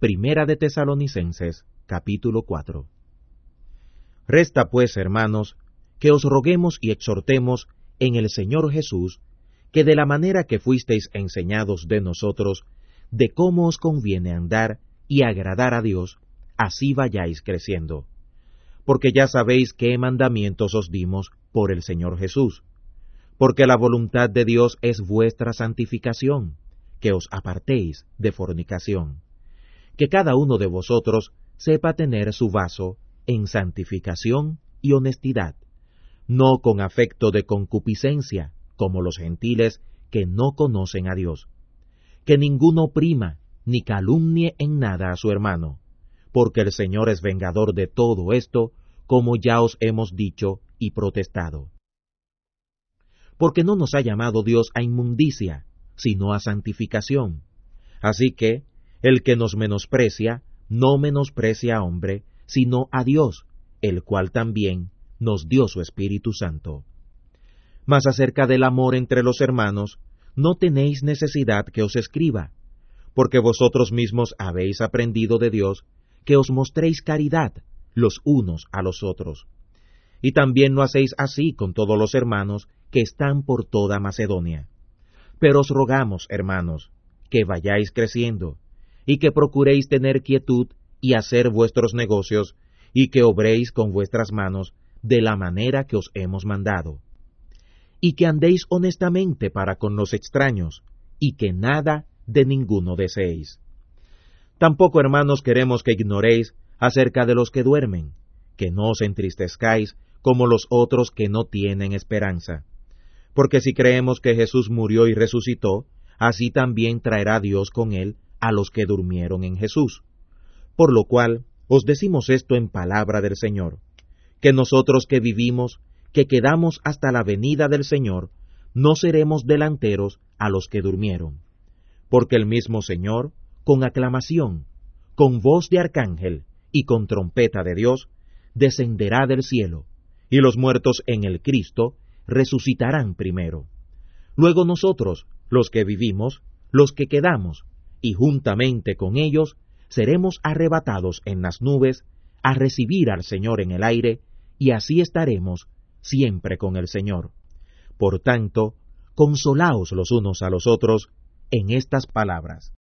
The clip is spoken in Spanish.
Primera de Tesalonicenses, capítulo 4. Resta pues, hermanos, que os roguemos y exhortemos en el Señor Jesús, que de la manera que fuisteis enseñados de nosotros, de cómo os conviene andar y agradar a Dios, así vayáis creciendo. Porque ya sabéis qué mandamientos os dimos por el Señor Jesús. Porque la voluntad de Dios es vuestra santificación, que os apartéis de fornicación. Que cada uno de vosotros sepa tener su vaso en santificación y honestidad, no con afecto de concupiscencia, como los gentiles que no conocen a Dios. Que ninguno oprima ni calumnie en nada a su hermano, porque el Señor es vengador de todo esto, como ya os hemos dicho y protestado. Porque no nos ha llamado Dios a inmundicia, sino a santificación. Así que, el que nos menosprecia, no menosprecia a hombre, sino a Dios, el cual también nos dio su Espíritu Santo. Mas acerca del amor entre los hermanos, no tenéis necesidad que os escriba, porque vosotros mismos habéis aprendido de Dios que os mostréis caridad los unos a los otros. Y también lo hacéis así con todos los hermanos que están por toda Macedonia. Pero os rogamos, hermanos, que vayáis creciendo, y que procuréis tener quietud y hacer vuestros negocios, y que obréis con vuestras manos de la manera que os hemos mandado. Y que andéis honestamente para con los extraños, y que nada de ninguno deseéis. Tampoco, hermanos, queremos que ignoréis acerca de los que duermen, que no os entristezcáis como los otros que no tienen esperanza. Porque si creemos que Jesús murió y resucitó, así también traerá Dios con él a los que durmieron en Jesús. Por lo cual, os decimos esto en palabra del Señor, que nosotros que vivimos, que quedamos hasta la venida del Señor, no seremos delanteros a los que durmieron. Porque el mismo Señor, con aclamación, con voz de arcángel y con trompeta de Dios, descenderá del cielo, y los muertos en el Cristo resucitarán primero. Luego nosotros, los que vivimos, los que quedamos, y juntamente con ellos, seremos arrebatados en las nubes, a recibir al Señor en el aire, y así estaremos siempre con el Señor. Por tanto, consolaos los unos a los otros en estas palabras.